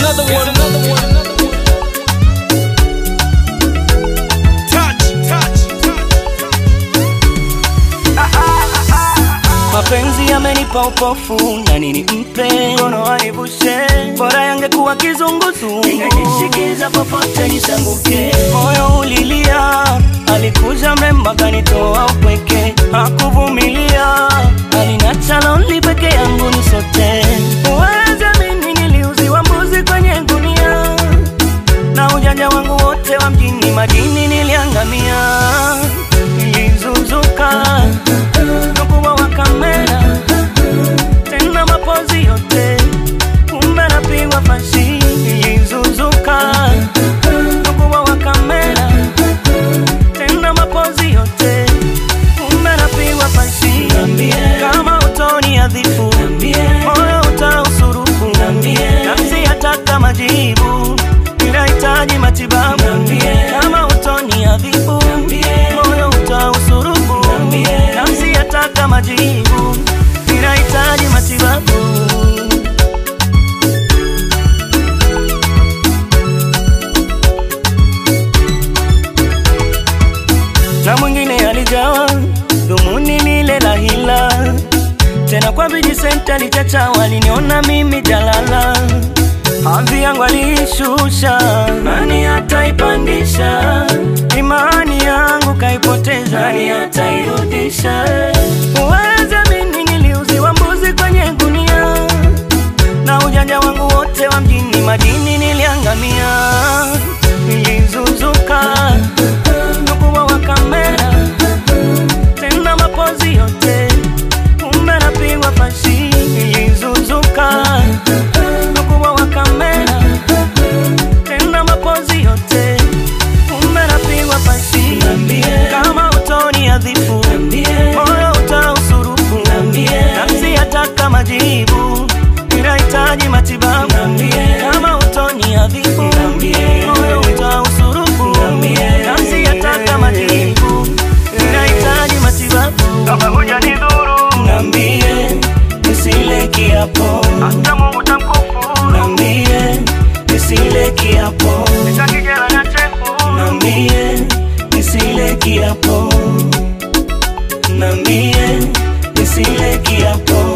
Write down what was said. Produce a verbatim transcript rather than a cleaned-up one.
another one, another one, another one. Touch, touch, touch. Mapenzi yamenipa upofu na nini mpe mkono wanivushe, bora yangekuwa kizunguzu ningeshikiza popote nisanguke. Moyo ulilia, alikuja mrembo kanitoa upweke, hakuvumilia, alinacha lonely peke yangu nisote. Uweze mimi niliuziwa mbuzi kwenye gunia, na ujanja wangu wote wa mjini madini niliangamia. Nilizuzuka nukuwa wa kamera, tena mapozi yote kumbe napigwa fashi. Nilizuzuka nukuwa wa kamera, tena mapozi yote kumbe napigwa fashi. Kama utoni adhifu, moyo utausurufu, nafsi yataka majibu, inahitaji matibabu. Kama utoni adhifu, moyo utausurufu, nafsi yataka majibu, inahitaji matibabu. Na mwingine alijawa dhumuni lile la hila, tena kwa biji senta lichacha waliniona mimi jalala. Hadhi yangu alishusha, nani ataipandisha? Imani yangu kaipoteza, nani atairudisha? Uweze mimi niliuziwa mbuzi kwenye gunia, na ujanja wangu wote wa mjini madini niliangamia. Nilizuzuka nukuwa wa kamera, tena mapozi yote kumbe napigwa fashi. Nilizuzuka nukuwa wa kamera, tena mapozi yote kumbe napigwa fashi. Kama utoni adhifu, moyo utausurufu, nafsi yataka majibu, inahitaji matibabu. Kama utoni adhifu, moyo utausurufu, nafsi yataka majibu, inahitaji matibabu. Kama hujanidhuru, niambie nisile kiapo, hata Mungu tamkufuru. Niambie nisile kiapo, nitakijela na chefu. Niambie nisile kiapo, niambie nisile kiapo.